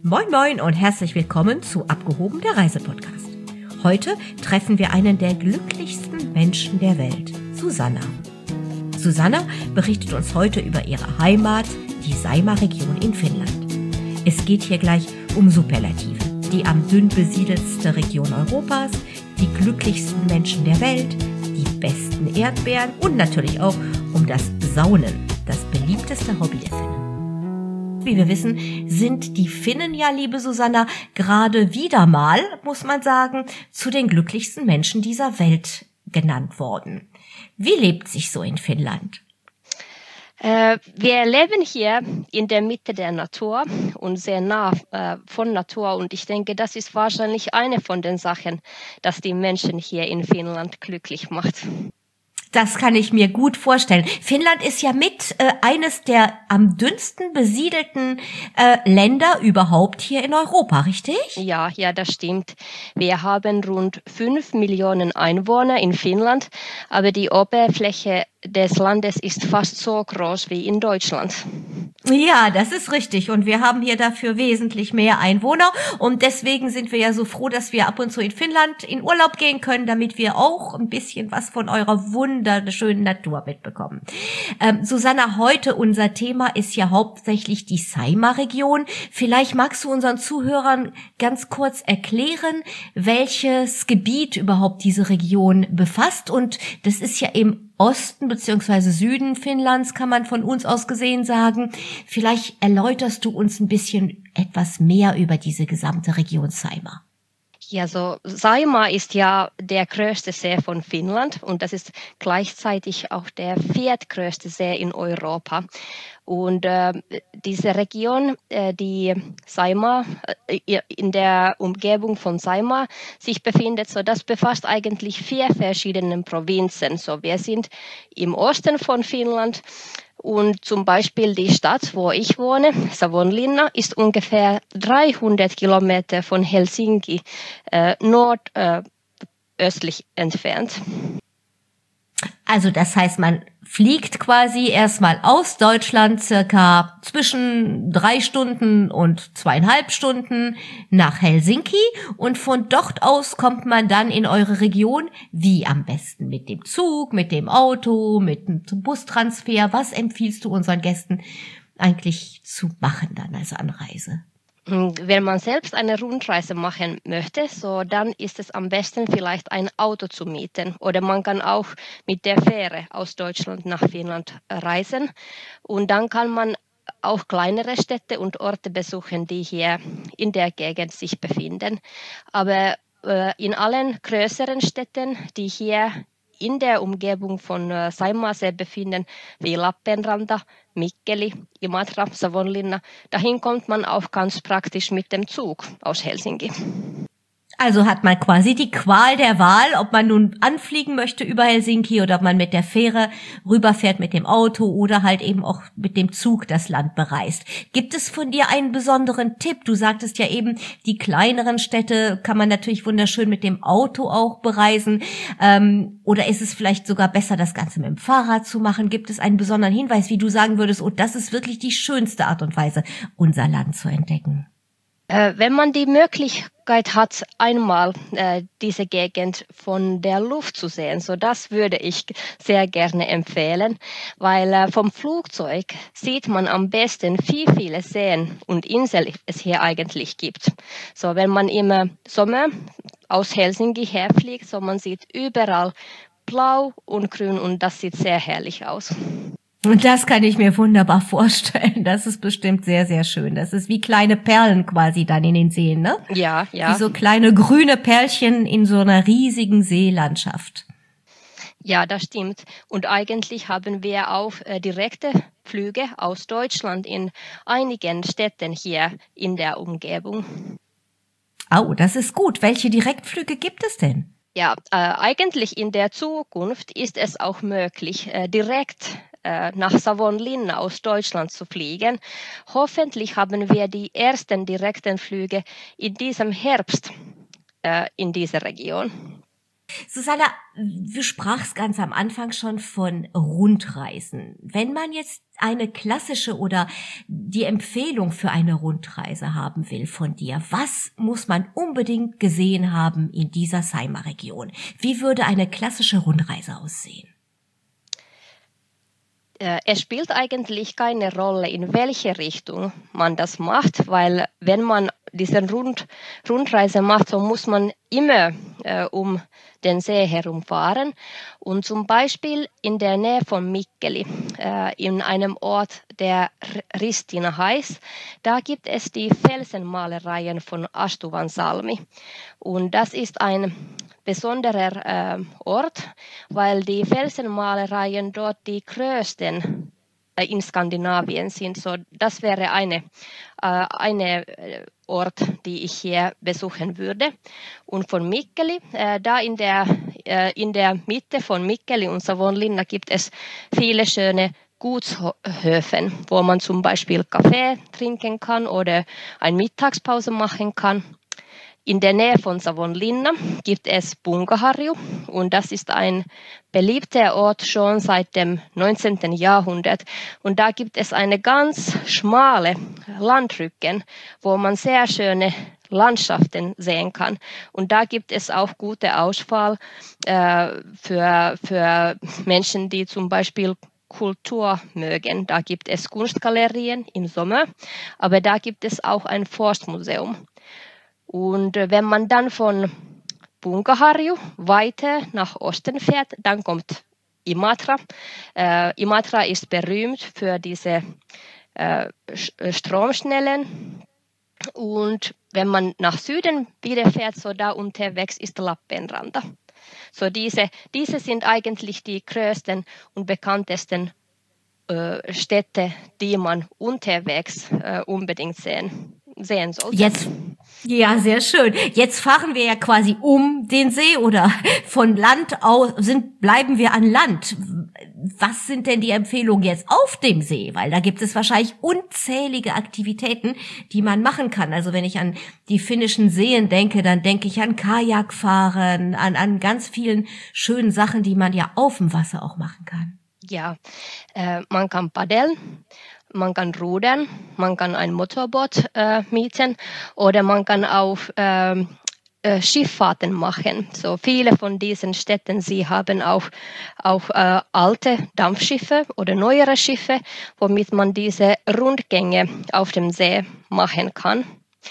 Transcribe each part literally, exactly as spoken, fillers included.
Moin Moin und herzlich willkommen zu Abgehoben, der Reisepodcast. Heute treffen wir einen der glücklichsten Menschen der Welt, Susanna. Susanna berichtet uns heute über ihre Heimat, die Saimaa-Region in Finnland. Es geht hier gleich um Superlative, die am dünn besiedelste Region Europas, die glücklichsten Menschen der Welt, die besten Erdbeeren und natürlich auch um das Saunen, das beliebteste Hobby der Finnen. Wie wir wissen, sind die Finnen ja, liebe Susanna, gerade wieder mal, muss man sagen, zu den glücklichsten Menschen dieser Welt genannt worden. Wie lebt sich so in Finnland? Äh, wir leben hier in der Mitte der Natur und sehr nah äh, von Natur, und ich denke, das ist wahrscheinlich eine von den Sachen, dass die Menschen hier in Finnland glücklich macht. Das kann ich mir gut vorstellen. Finnland ist ja mit äh, eines der am dünnsten besiedelten äh, Länder überhaupt hier in Europa, richtig? Ja, ja, das stimmt. Wir haben rund fünf Millionen Einwohner in Finnland, aber die Oberfläche des Landes ist fast so groß wie in Deutschland. Ja, das ist richtig. Und wir haben hier dafür wesentlich mehr Einwohner. Und deswegen sind wir ja so froh, dass wir ab und zu in Finnland in Urlaub gehen können, damit wir auch ein bisschen was von eurer wunderschönen Natur mitbekommen. Ähm, Susanna, heute unser Thema ist ja hauptsächlich die Saimaa-Region. Vielleicht magst du unseren Zuhörern ganz kurz erklären, welches Gebiet überhaupt diese Region befasst. Und das ist ja im Osten bzw. Süden Finnlands, kann man von uns aus gesehen sagen. Vielleicht erläuterst du uns ein bisschen etwas mehr über diese gesamte Region Saimaa. Ja, so Saimaa ist ja der größte See von Finnland, und das ist gleichzeitig auch der viertgrößte See in Europa. Und äh, diese Region, äh, die Saimaa, äh, in der Umgebung von Saimaa sich befindet, so das befasst eigentlich vier verschiedene Provinzen. So, wir sind im Osten von Finnland. Und zum Beispiel die Stadt, wo ich wohne, Savonlinna, ist ungefähr dreihundert Kilometer von Helsinki äh, nordöstlich äh, entfernt. Also das heißt, man fliegt quasi erstmal aus Deutschland circa zwischen drei Stunden und zweieinhalb Stunden nach Helsinki, und von dort aus kommt man dann in eure Region. Wie am besten? Mit dem Zug, mit dem Auto, mit dem Bustransfer? Was empfiehlst du unseren Gästen eigentlich zu machen dann als Anreise? Wenn man selbst eine Rundreise machen möchte, so dann ist es am besten, vielleicht ein Auto zu mieten. Oder man kann auch mit der Fähre aus Deutschland nach Finnland reisen. Und dann kann man auch kleinere Städte und Orte besuchen, die hier in der Gegend sich befinden. Aber äh, in allen größeren Städten, die hier in der Umgebung von äh, Saimaasee befinden, wie Lappeenranta, Mikkeli, Imatra, Savonlinna, dahin kommt man auch ganz praktisch mit dem Zug aus Helsinki. Also hat man quasi die Qual der Wahl, ob man nun anfliegen möchte über Helsinki oder ob man mit der Fähre rüberfährt mit dem Auto oder halt eben auch mit dem Zug das Land bereist. Gibt es von dir einen besonderen Tipp? Du sagtest ja eben, die kleineren Städte kann man natürlich wunderschön mit dem Auto auch bereisen. Ähm, oder ist es vielleicht sogar besser, das Ganze mit dem Fahrrad zu machen? Gibt es einen besonderen Hinweis, wie du sagen würdest, oh, das ist wirklich die schönste Art und Weise, unser Land zu entdecken? Äh, wenn man die Möglichkeit hat, einmal äh, diese Gegend von der Luft zu sehen, so das würde ich sehr gerne empfehlen, weil äh, vom Flugzeug sieht man am besten, wie viele Seen und Inseln es hier eigentlich gibt. So, wenn man im Sommer aus Helsinki herfliegt, so man sieht überall blau und grün, und das sieht sehr herrlich aus. Und das kann ich mir wunderbar vorstellen. Das ist bestimmt sehr, sehr schön. Das ist wie kleine Perlen quasi dann in den Seen, ne? Ja, ja. Wie so kleine grüne Perlchen in so einer riesigen Seelandschaft. Ja, das stimmt. Und eigentlich haben wir auch äh, direkte Flüge aus Deutschland in einigen Städten hier in der Umgebung. Oh, das ist gut. Welche Direktflüge gibt es denn? Ja, äh, eigentlich in der Zukunft ist es auch möglich, äh, direkt äh, nach Savonlinna aus Deutschland zu fliegen. Hoffentlich haben wir die ersten direkten Flüge in diesem Herbst äh, in dieser Region. Susanna, du sprachst ganz am Anfang schon von Rundreisen. Wenn man jetzt eine klassische oder die Empfehlung für eine Rundreise haben will von dir, was muss man unbedingt gesehen haben in dieser Saimaa-Region? Wie würde eine klassische Rundreise aussehen? Es spielt eigentlich keine Rolle, in welche Richtung man das macht, weil wenn man diese Rund, Rundreise macht, so muss man immer äh, um den See herumfahren. Und zum Beispiel in der Nähe von Mikkeli, äh, in einem Ort, der Ristina heißt, da gibt es die Felsenmalereien von Astuvansalmi. Und das ist ein besonderer äh, Ort, weil die Felsenmalereien dort die größten äh, in Skandinavien sind. So, das wäre eine, äh, eine Ort, die ich hier besuchen würde. Und von Mikkeli, äh, da in der, äh, in der Mitte von Mikkeli und Savonlinna gibt es viele schöne Gutshöfen, wo man zum Beispiel Kaffee trinken kann oder eine Mittagspause machen kann. In der Nähe von Savonlinna gibt es Punkaharju und das ist ein beliebter Ort schon seit dem neunzehnten Jahrhundert. Und da gibt es eine ganz schmale Landrücken, wo man sehr schöne Landschaften sehen kann. Und da gibt es auch gute Auswahl äh, für, für Menschen, die zum Beispiel Kultur mögen. Da gibt es Kunstgalerien im Sommer, aber da gibt es auch ein Forstmuseum. Und wenn man dann von Punkaharju weiter nach Osten fährt, dann kommt Imatra. Äh, Imatra ist berühmt für diese äh, Stromschnellen. Und wenn man nach Süden wieder fährt, so da unterwegs ist Lappeenranta. So diese, diese sind eigentlich die größten und bekanntesten äh, Städte, die man unterwegs äh, unbedingt sehen, sehen sollte. Jetzt Ja, sehr schön. Jetzt fahren wir ja quasi um den See oder von Land aus sind, bleiben wir an Land. Was sind denn die Empfehlungen jetzt auf dem See? Weil da gibt es wahrscheinlich unzählige Aktivitäten, die man machen kann. Also wenn ich an die finnischen Seen denke, dann denke ich an Kajakfahren, an, an ganz vielen schönen Sachen, die man ja auf dem Wasser auch machen kann. Ja, äh, man kann paddeln. Man kann rudern, man kann ein Motorboot äh, mieten oder man kann auch ähm, äh, Schifffahrten machen. So viele von diesen Städten, sie haben auch, auch äh, alte Dampfschiffe oder neuere Schiffe, womit man diese Rundgänge auf dem See machen kann.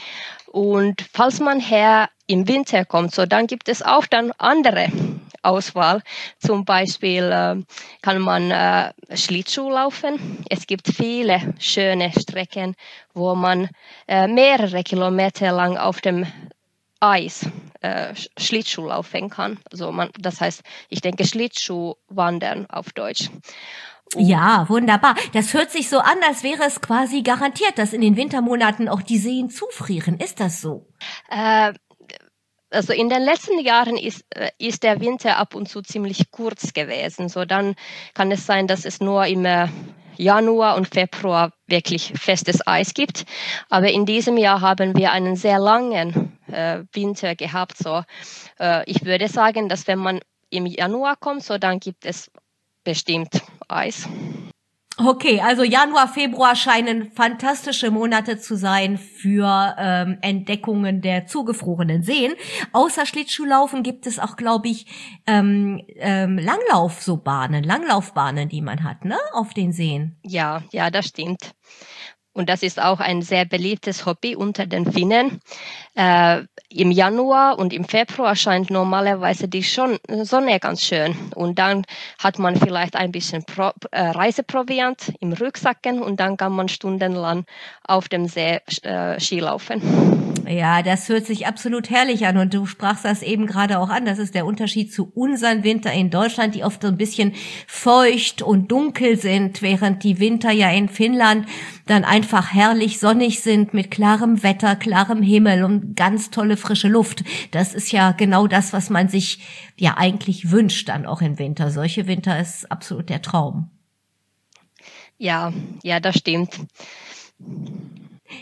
Und falls man her im Winter kommt, so dann gibt es auch dann andere Auswahl. Zum Beispiel äh, kann man äh, Schlittschuh laufen. Es gibt viele schöne Strecken, wo man äh, mehrere Kilometer lang auf dem Eis äh, Schlittschuh laufen kann. Also man, das heißt, ich denke Schlittschuh wandern auf Deutsch. Und ja, wunderbar. Das hört sich so an, als wäre es quasi garantiert, dass in den Wintermonaten auch die Seen zufrieren. Ist das so? Äh, Also in den letzten Jahren ist, ist der Winter ab und zu ziemlich kurz gewesen. So dann kann es sein, dass es nur im Januar und Februar wirklich festes Eis gibt. Aber in diesem Jahr haben wir einen sehr langen äh, Winter gehabt. So, äh, ich würde sagen, dass wenn man im Januar kommt, so dann gibt es bestimmt Eis. Okay, also Januar, Februar scheinen fantastische Monate zu sein für ähm, Entdeckungen der zugefrorenen Seen. Außer Schlittschuhlaufen gibt es auch, glaube ich, ähm, ähm, Langlauf, so Bahnen, Langlaufbahnen, die man hat, ne, auf den Seen. Ja, ja, das stimmt. Und das ist auch ein sehr beliebtes Hobby unter den Finnen. Äh, Im Januar und im Februar scheint normalerweise die Sonne ganz schön. Und dann hat man vielleicht ein bisschen Pro, äh, Reiseproviant im Rucksacken und dann kann man stundenlang auf dem See äh, Skilaufen. Ja, das hört sich absolut herrlich an und du sprachst das eben gerade auch an. Das ist der Unterschied zu unseren Winter in Deutschland, die oft so ein bisschen feucht und dunkel sind, während die Winter ja in Finnland dann einfach herrlich sonnig sind mit klarem Wetter, klarem Himmel und ganz tolle frische Luft. Das ist ja genau das, was man sich ja eigentlich wünscht dann auch im Winter. Solche Winter ist absolut der Traum. Ja, ja, das stimmt.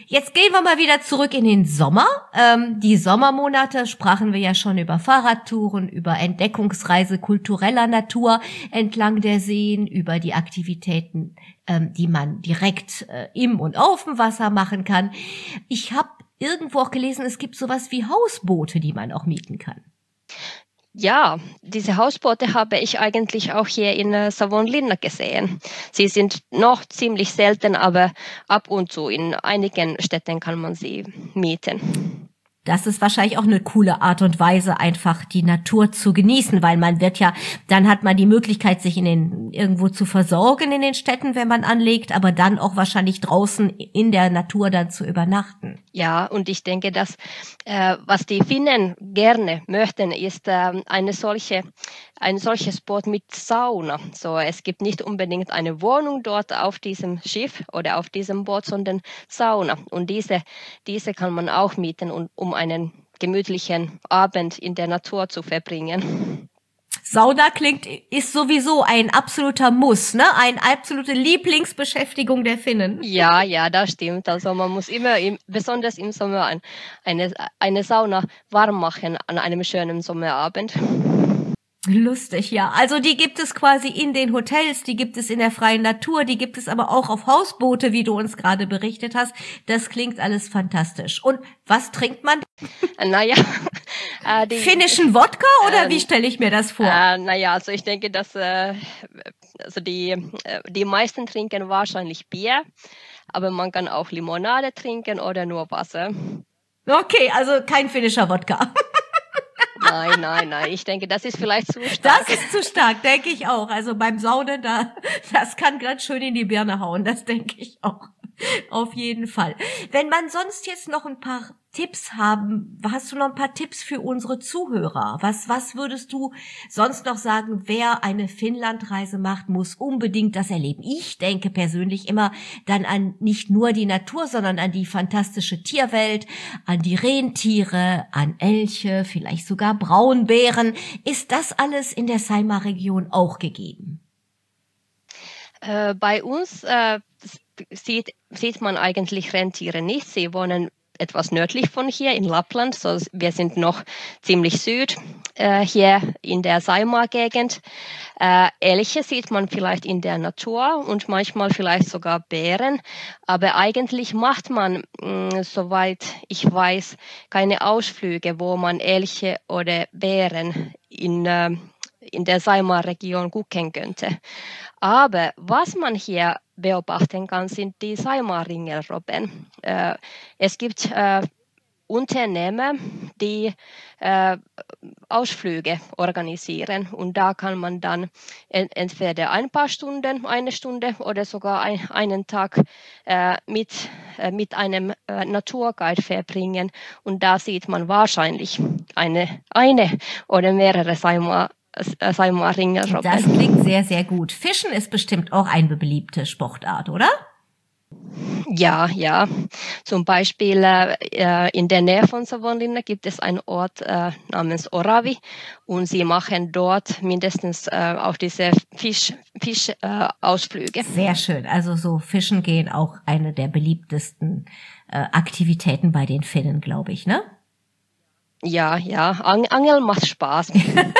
Jetzt gehen wir mal wieder zurück in den Sommer. Ähm, die Sommermonate sprachen wir ja schon über Fahrradtouren, über Entdeckungsreise kultureller Natur entlang der Seen, über die Aktivitäten, ähm, die man direkt äh, im und auf dem Wasser machen kann. Ich habe irgendwo auch gelesen, es gibt sowas wie Hausboote, die man auch mieten kann. Ja, diese Hausboote habe ich eigentlich auch hier in äh, Savonlinna gesehen. Sie sind noch ziemlich selten, aber ab und zu in einigen Städten kann man sie mieten. Das ist wahrscheinlich auch eine coole Art und Weise, einfach die Natur zu genießen, weil man wird ja, dann hat man die Möglichkeit, sich in den irgendwo zu versorgen in den Städten, wenn man anlegt, aber dann auch wahrscheinlich draußen in der Natur dann zu übernachten. Ja, und ich denke, dass äh, was die Finnen gerne möchten, ist äh, eine solche ein solches Boot mit Sauna. So, es gibt nicht unbedingt eine Wohnung dort auf diesem Schiff oder auf diesem Boot, sondern Sauna. Und diese diese kann man auch mieten, um, um einen gemütlichen Abend in der Natur zu verbringen. Sauna klingt, ist sowieso ein absoluter Muss, ne? Eine absolute Lieblingsbeschäftigung der Finnen. Ja, ja, das stimmt. Also man muss immer, im, besonders im Sommer, ein, eine, eine Sauna warm machen an einem schönen Sommerabend. Lustig, ja. Also die gibt es quasi in den Hotels, die gibt es in der freien Natur, die gibt es aber auch auf Hausboote, wie du uns gerade berichtet hast. Das klingt alles fantastisch. Und was trinkt man? Naja, äh, die, finnischen Wodka oder äh, wie stelle ich mir das vor? Äh, naja, also ich denke, dass äh, also die, äh, die meisten trinken wahrscheinlich Bier, aber man kann auch Limonade trinken oder nur Wasser. Okay, also kein finnischer Wodka. Nein, nein, nein. Ich denke, das ist vielleicht zu stark. Das ist zu stark, denke ich auch. Also beim Saunen, da, das kann ganz schön in die Birne hauen. Das denke ich auch. Auf jeden Fall. Wenn man sonst jetzt noch ein paar Tipps haben, hast du noch ein paar Tipps für unsere Zuhörer? Was, was würdest du sonst noch sagen, wer eine Finnlandreise macht, muss unbedingt das erleben? Ich denke persönlich immer dann an nicht nur die Natur, sondern an die fantastische Tierwelt, an die Rentiere, an Elche, vielleicht sogar Braunbären. Ist das alles in der Saimaa-Region auch gegeben? Äh, bei uns äh, sieht, sieht man eigentlich Rentiere nicht. Sie wohnen etwas nördlich von hier in Lappland. So, wir sind noch ziemlich süd äh, hier in der Saimaa-Gegend. Äh, Elche sieht man vielleicht in der Natur und manchmal vielleicht sogar Bären. Aber eigentlich macht man, mh, soweit ich weiß, keine Ausflüge, wo man Elche oder Bären in äh, in der Saimaa-Region gucken könnte. Aber was man hier beobachten kann, sind die Saimaa-Ringelrobben. Äh, es gibt äh, Unternehmen, die äh, Ausflüge organisieren und da kann man dann ent- entweder ein paar Stunden, eine Stunde oder sogar ein, einen Tag äh, mit, äh, mit einem äh, Naturguide verbringen und da sieht man wahrscheinlich eine, eine oder mehrere Saimaa Saimaa-Ringelrobben. Das klingt sehr, sehr gut. Fischen ist bestimmt auch eine beliebte Sportart, oder? Ja, ja. Zum Beispiel äh, in der Nähe von Savonlinna gibt es einen Ort äh, namens Oravi und sie machen dort mindestens äh, auch diese Fisch, Fisch, äh, Ausflüge. Sehr schön. Also so Fischen gehen auch eine der beliebtesten äh, Aktivitäten bei den Finnen, glaube ich, ne? Ja, ja. Ang- Angeln macht Spaß.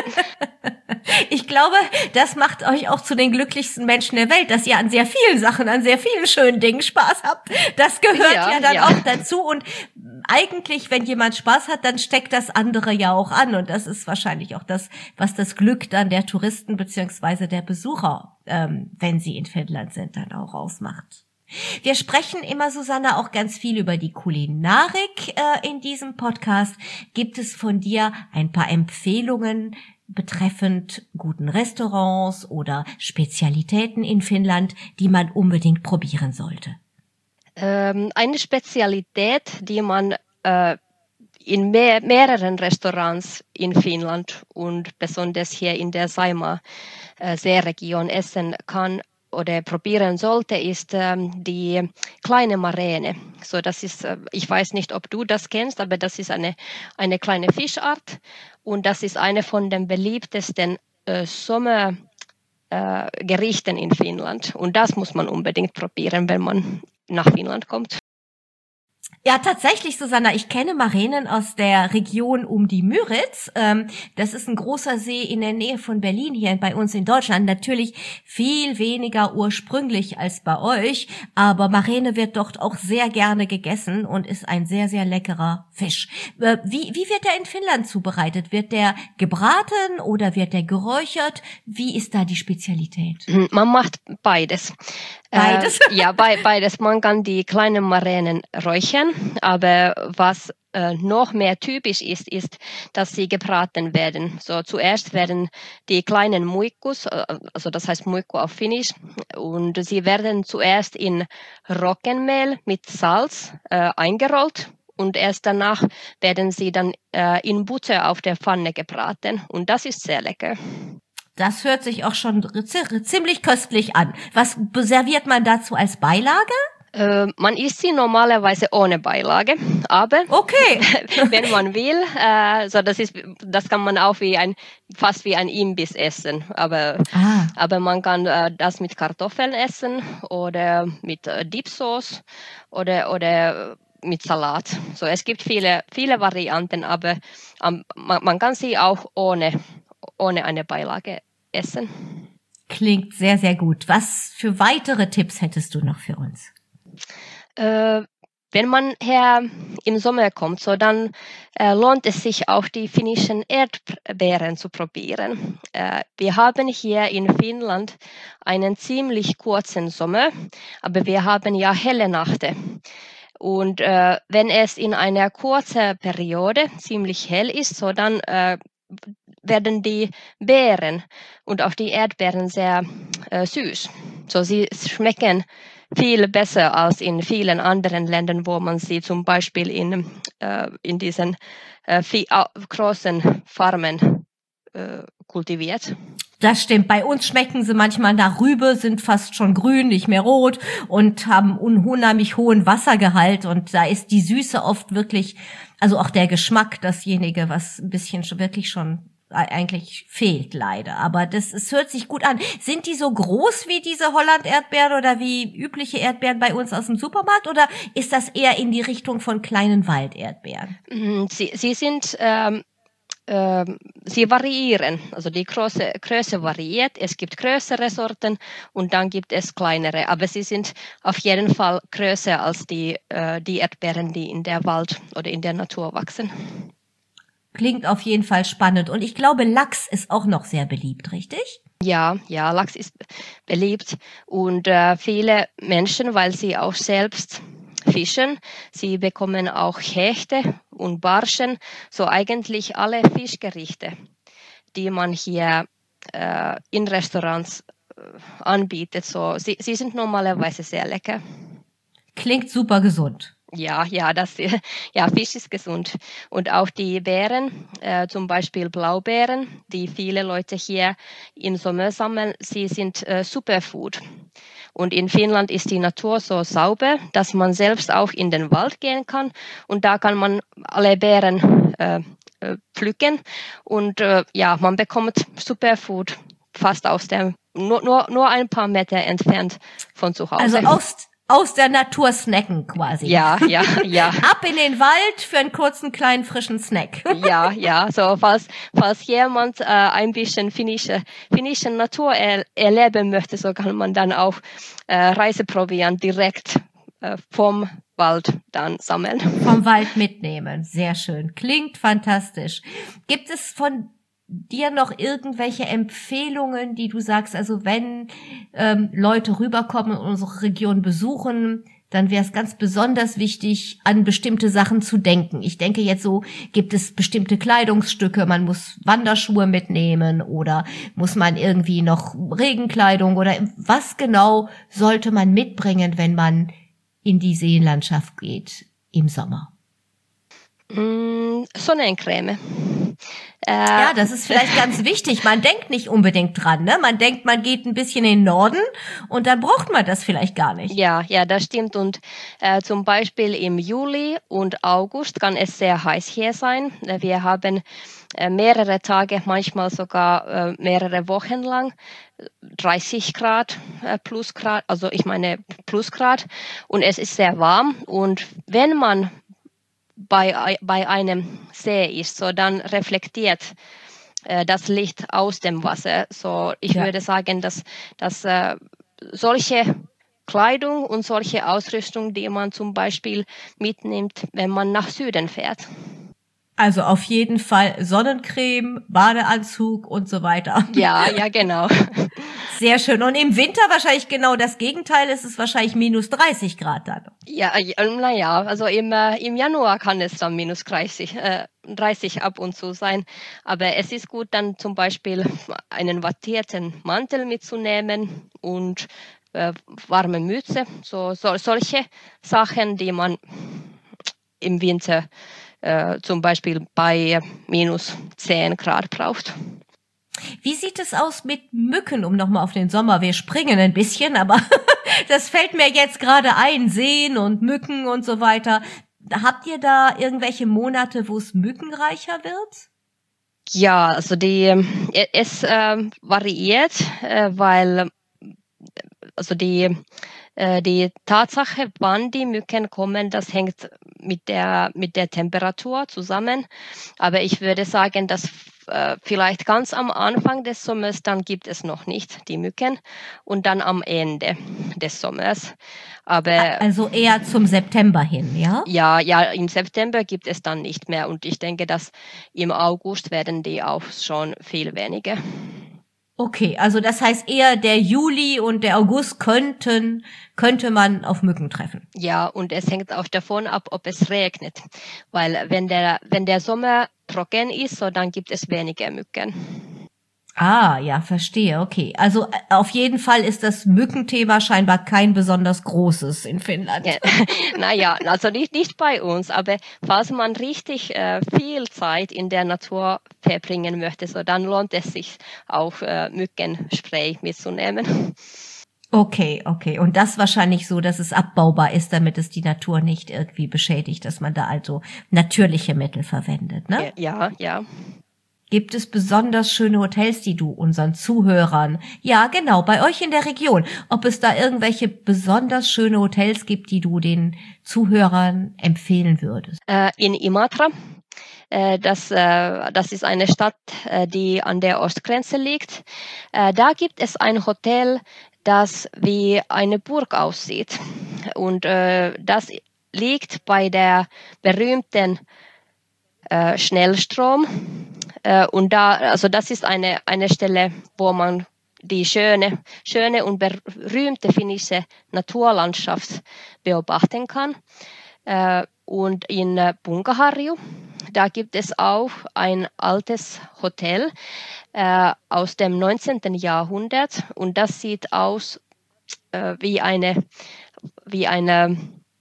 Ich glaube, das macht euch auch zu den glücklichsten Menschen der Welt, dass ihr an sehr vielen Sachen, an sehr vielen schönen Dingen Spaß habt. Das gehört ja, ja dann ja. auch dazu. Und eigentlich, wenn jemand Spaß hat, dann steckt das andere ja auch an. Und das ist wahrscheinlich auch das, was das Glück dann der Touristen beziehungsweise der Besucher, ähm, wenn sie in Finnland sind, dann auch ausmacht. Wir sprechen immer, Susanna, auch ganz viel über die Kulinarik äh, in diesem Podcast. Gibt es von dir ein paar Empfehlungen betreffend guten Restaurants oder Spezialitäten in Finnland, die man unbedingt probieren sollte? Ähm, eine Spezialität, die man äh, in mehr, mehreren Restaurants in Finnland und besonders hier in der Saimaa-Seeregion essen kann oder probieren sollte, ist ähm, die kleine Maräne. So, das ist, äh, ich weiß nicht, ob du das kennst, aber das ist eine, eine kleine Fischart und das ist eine von den beliebtesten äh, Sommergerichten äh, in Finnland. Und das muss man unbedingt probieren, wenn man nach Finnland kommt. Ja, tatsächlich, Susanna. Ich kenne Maränen aus der Region um die Müritz. Ähm, das ist ein großer See in der Nähe von Berlin hier bei uns in Deutschland. Natürlich viel weniger ursprünglich als bei euch, aber Maräne wird dort auch sehr gerne gegessen und ist ein sehr, sehr leckerer Fisch. Äh, wie, wie wird der in Finnland zubereitet? Wird der gebraten oder wird der geräuchert? Wie ist da die Spezialität? Man macht beides. Beides? Äh, ja, be beides. Man kann die kleinen Maränen räuchern, aber was äh, noch mehr typisch ist, ist, dass sie gebraten werden. So zuerst werden die kleinen muikkus, äh, also das heißt muikku auf Finnisch, und sie werden zuerst in Roggenmehl mit Salz äh, eingerollt. Und erst danach werden sie dann äh, in Butter auf der Pfanne gebraten. Und das ist sehr lecker. Das hört sich auch schon ziemlich köstlich an. Was serviert man dazu als Beilage? Äh, man isst sie normalerweise ohne Beilage, aber okay. wenn man will, äh, so das ist, das kann man auch wie ein, fast wie ein Imbiss essen. Aber, ah. aber man kann äh, das mit Kartoffeln essen oder mit äh, Dipsauce oder oder mit Salat. So, es gibt viele viele Varianten, aber ähm, man, man kann sie auch ohne ohne eine Beilage essen. Klingt sehr, sehr gut. Was für weitere Tipps hättest du noch für uns? Äh, wenn man her im Sommer kommt, so dann äh, lohnt es sich auch, die finnischen Erdbeeren zu probieren. Äh, wir haben hier in Finnland einen ziemlich kurzen Sommer, aber wir haben ja helle Nächte. Und äh, wenn es in einer kurzen Periode ziemlich hell ist, so dann äh, werden die Beeren und auch die Erdbeeren sehr äh, süß. So sie schmecken viel besser als in vielen anderen Ländern, wo man sie zum Beispiel in, äh, in diesen äh, viel, äh, großen Farmen äh, kultiviert. Das stimmt. Bei uns schmecken sie manchmal nach Rübe, sind fast schon grün, nicht mehr rot und haben einen unheimlich hohen Wassergehalt. Und da ist die Süße oft wirklich, also auch der Geschmack, dasjenige, was ein bisschen schon wirklich schon eigentlich fehlt leider. Aber das, es hört sich gut an. Sind die so groß wie diese Holland-Erdbeeren oder wie übliche Erdbeeren bei uns aus dem Supermarkt oder ist das eher in die Richtung von kleinen Walderdbeeren? Sie, sie sind, ähm, äh, sie variieren. Also die Größe, Größe variiert. Es gibt größere Sorten und dann gibt es kleinere. Aber sie sind auf jeden Fall größer als die, äh, die Erdbeeren, die in der Wald oder in der Natur wachsen. Klingt auf jeden Fall spannend. Und ich glaube, Lachs ist auch noch sehr beliebt, richtig? Ja, ja, Lachs ist beliebt. Und äh, viele Menschen, weil sie auch selbst fischen, sie bekommen auch Hechte und Barschen. So eigentlich alle Fischgerichte, die man hier äh, in Restaurants äh, anbietet. So, sie, sie sind normalerweise sehr lecker. Klingt super gesund. Ja, ja, das, ja, Fisch ist gesund. Und auch die Beeren, äh, zum Beispiel Blaubeeren, die viele Leute hier im Sommer sammeln, sie sind äh, Superfood. Und in Finnland ist die Natur so sauber, dass man selbst auch in den Wald gehen kann. Und da kann man alle Beeren äh, äh, pflücken. Und äh, ja, man bekommt Superfood fast aus dem, nur, nur, nur ein paar Meter entfernt von zu Hause. Also aus Aus der Natur snacken quasi. Ja, ja, ja. Ab in den Wald für einen kurzen, kleinen, frischen Snack. Ja, ja. So, falls, falls jemand äh, ein bisschen finnische, finnische Natur er, erleben möchte, so kann man dann auch äh, Reiseproviant direkt äh, vom Wald dann sammeln. Vom Wald mitnehmen. Sehr schön. Klingt fantastisch. Gibt es von dir noch irgendwelche Empfehlungen, die du sagst, also wenn ähm, Leute rüberkommen und unsere Region besuchen, dann wäre es ganz besonders wichtig, an bestimmte Sachen zu denken. Ich denke jetzt so, gibt es bestimmte Kleidungsstücke, man muss Wanderschuhe mitnehmen oder muss man irgendwie noch Regenkleidung oder was genau sollte man mitbringen, wenn man in die Seenlandschaft geht im Sommer? Mm, Sonnencreme. Äh, ja, das ist vielleicht ganz wichtig. Man denkt nicht unbedingt dran, ne? Man denkt, man geht ein bisschen in den Norden und dann braucht man das vielleicht gar nicht. Ja, ja, das stimmt. Und äh, zum Beispiel im Juli und August kann es sehr heiß hier sein. Wir haben äh, mehrere Tage, manchmal sogar äh, mehrere Wochen lang dreißig Grad, äh, Plusgrad, also ich meine Plusgrad. Und es ist sehr warm. Und wenn man bei, bei einem See ist, so dann reflektiert äh, das Licht aus dem Wasser. So, ich ja. würde sagen, dass, dass äh, solche Kleidung und solche Ausrüstung, die man zum Beispiel mitnimmt, wenn man nach Süden fährt. Also auf jeden Fall Sonnencreme, Badeanzug und so weiter. Ja, ja, genau. Sehr schön. Und im Winter wahrscheinlich genau das Gegenteil, ist es wahrscheinlich minus dreißig Grad dann. Ja, naja, also im, äh, im Januar kann es dann minus dreißig, äh, dreißig ab und zu sein. Aber es ist gut, dann zum Beispiel einen wattierten Mantel mitzunehmen und äh, warme Mütze. So, so, solche Sachen, die man im Winter äh, zum Beispiel bei minus zehn Grad braucht. Wie sieht es aus mit Mücken, um nochmal auf den Sommer? Wir springen ein bisschen, aber das fällt mir jetzt gerade ein, Seen und Mücken und so weiter. Habt ihr da irgendwelche Monate, wo es mückenreicher wird? Ja, also die, es äh, variiert, äh, weil also die Die Tatsache, wann die Mücken kommen, das hängt mit der, mit der Temperatur zusammen. Aber ich würde sagen, dass äh, vielleicht ganz am Anfang des Sommers, dann gibt es noch nicht die Mücken und dann am Ende des Sommers. Aber also eher zum September hin, ja? Ja, ja, im September gibt es dann nicht mehr und ich denke, dass im August werden die auch schon viel weniger. Okay, also das heißt eher der Juli und der August könnten, könnte man auf Mücken treffen. Ja, und es hängt auch davon ab, ob es regnet. Weil wenn der, wenn der Sommer trocken ist, so dann gibt es weniger Mücken. Ah, ja, verstehe, okay. Also auf jeden Fall ist das Mückenthema scheinbar kein besonders großes in Finnland. Ja, naja, also nicht, nicht bei uns, aber falls man richtig äh, viel Zeit in der Natur verbringen möchte, so dann lohnt es sich auch äh, Mückenspray mitzunehmen. Okay, okay. Und das wahrscheinlich so, dass es abbaubar ist, damit es die Natur nicht irgendwie beschädigt, dass man da also natürliche Mittel verwendet, ne? Ja, ja. Gibt es besonders schöne Hotels, die du unseren Zuhörern, ja genau, bei euch in der Region, ob es da irgendwelche besonders schöne Hotels gibt, die du den Zuhörern empfehlen würdest? Äh, in Imatra, äh, das, äh, das ist eine Stadt, äh, die an der Ostgrenze liegt. Äh, da gibt es ein Hotel, das wie eine Burg aussieht. Und äh, das liegt bei der berühmten äh, Schnellstrom. Und da, also das ist eine, eine Stelle, wo man die schöne, schöne und berühmte finnische Naturlandschaft beobachten kann. Und in Punkaharju, da gibt es auch ein altes Hotel aus dem neunzehnten Jahrhundert und das sieht aus wie eine, wie eine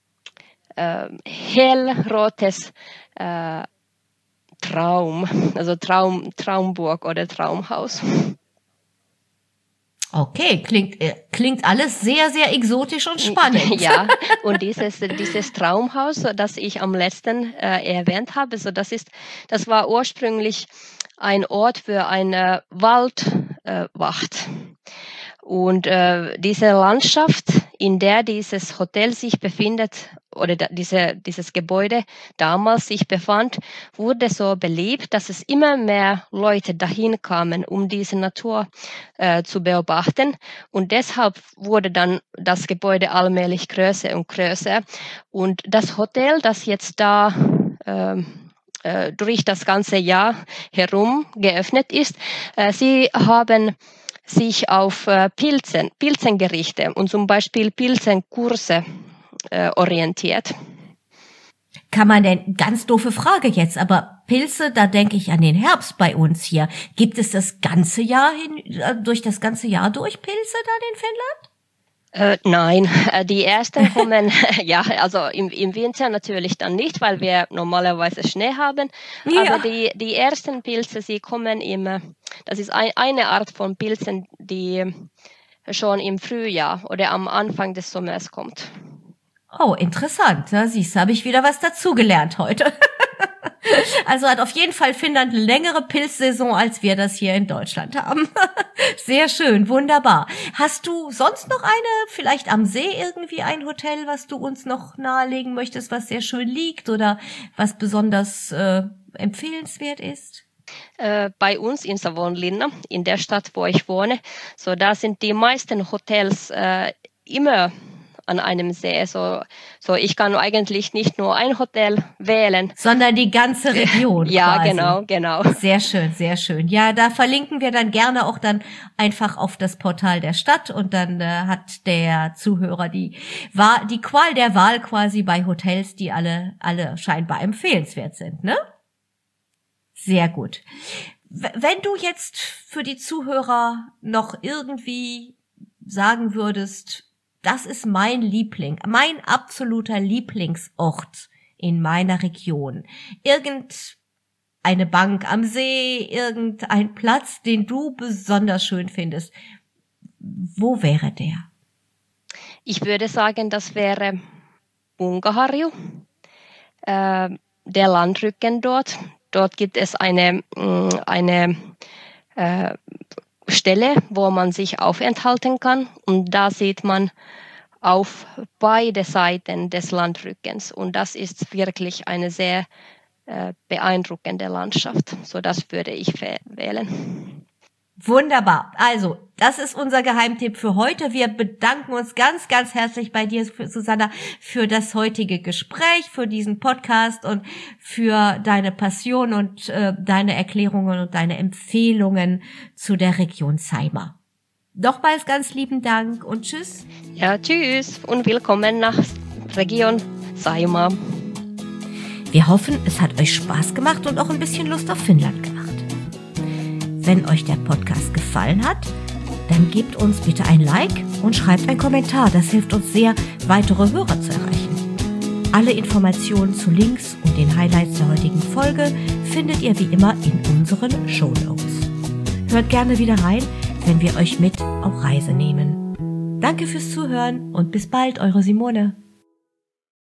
hellrotes Traum, also Traum, Traumburg oder Traumhaus. Okay, klingt, äh, klingt alles sehr, sehr exotisch und spannend. Ja, und dieses, dieses Traumhaus, das ich am letzten äh, erwähnt habe, so das ist, das war ursprünglich ein Ort für eine Waldwacht. Äh, Und äh, diese Landschaft, in der dieses Hotel sich befindet, oder da, diese, dieses Gebäude damals sich befand, wurde so beliebt, dass es immer mehr Leute dahin kamen, um diese Natur äh, zu beobachten. Und deshalb wurde dann das Gebäude allmählich größer und größer. Und das Hotel, das jetzt da äh, äh, durch das ganze Jahr herum geöffnet ist, äh, sie haben sich auf äh, Pilzen, Pilzengerichte und zum Beispiel Pilzenkurse äh, orientiert. Kann man denn, ganz doofe Frage jetzt, aber Pilze, da denke ich an den Herbst bei uns hier. Gibt es das ganze Jahr hin, durch das ganze Jahr durch Pilze dann in Finnland? Äh, nein, äh, die ersten kommen, ja, also im, im Winter natürlich dann nicht, weil wir normalerweise Schnee haben. Ja. Aber die, die ersten Pilze, sie kommen im, das ist ein, eine Art von Pilzen, die schon im Frühjahr oder am Anfang des Sommers kommt. Oh, interessant. Da siehst du, habe ich wieder was dazugelernt heute. Also hat auf jeden Fall Finnland eine längere Pilzsaison, als wir das hier in Deutschland haben. Sehr schön, wunderbar. Hast du sonst noch eine, vielleicht am See irgendwie ein Hotel, was du uns noch nahelegen möchtest, was sehr schön liegt oder was besonders äh, empfehlenswert ist? Äh, bei uns in Savonlinna, in der Stadt, wo ich wohne, so da sind die meisten Hotels äh, immer an einem See. So, so ich kann eigentlich nicht nur ein Hotel wählen. Sondern die ganze Region. Ja, quasi. genau, genau. Sehr schön, sehr schön. Ja, da verlinken wir dann gerne auch dann einfach auf das Portal der Stadt und dann äh, hat der Zuhörer die Wahl, die Qual der Wahl quasi bei Hotels, die alle, alle scheinbar empfehlenswert sind, ne? Sehr gut. W- wenn du jetzt für die Zuhörer noch irgendwie sagen würdest, das ist mein Liebling, mein absoluter Lieblingsort in meiner Region. Irgendeine Bank am See, irgendein Platz, den du besonders schön findest. Wo wäre der? Ich würde sagen, das wäre Punkaharju, äh, der Landrücken dort. Dort gibt es eine, eine äh, Stelle, wo man sich aufenthalten kann und da sieht man auf beide Seiten des Landrückens und das ist wirklich eine sehr äh, beeindruckende Landschaft. So das würde ich wählen. Wunderbar. Also, das ist unser Geheimtipp für heute. Wir bedanken uns ganz, ganz herzlich bei dir, Susanna, für das heutige Gespräch, für diesen Podcast und für deine Passion und äh, deine Erklärungen und deine Empfehlungen zu der Region Saimaa. Nochmals ganz lieben Dank und tschüss. Ja, tschüss und willkommen nach Region Saimaa. Wir hoffen, es hat euch Spaß gemacht und auch ein bisschen Lust auf Finnland gemacht. Wenn euch der Podcast gefallen hat, dann gebt uns bitte ein Like und schreibt einen Kommentar. Das hilft uns sehr, weitere Hörer zu erreichen. Alle Informationen zu Links und den Highlights der heutigen Folge findet ihr wie immer in unseren Shownotes. Hört gerne wieder rein, wenn wir euch mit auf Reise nehmen. Danke fürs Zuhören und bis bald, eure Simone.